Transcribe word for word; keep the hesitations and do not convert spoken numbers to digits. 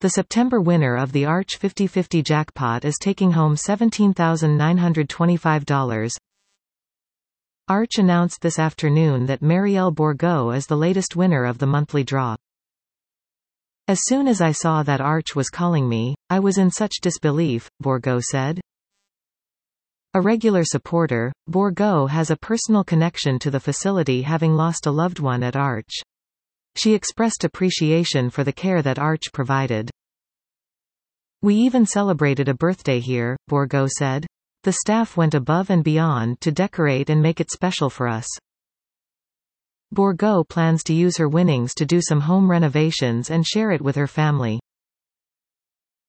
The September winner of the Arch fifty fifty jackpot is taking home seventeen thousand nine hundred twenty-five dollars. Arch announced this afternoon that Marielle Bourgault is the latest winner of the monthly draw. As soon as I saw that Arch was calling me, I was in such disbelief, Bourgault said. A regular supporter, Bourgault has a personal connection to the facility, having lost a loved one at Arch. She expressed appreciation for the care that Arch provided. "We even celebrated a birthday here," Bourgault said. "The staff went above and beyond to decorate and make it special for us." Bourgault plans to use her winnings to do some home renovations and share it with her family.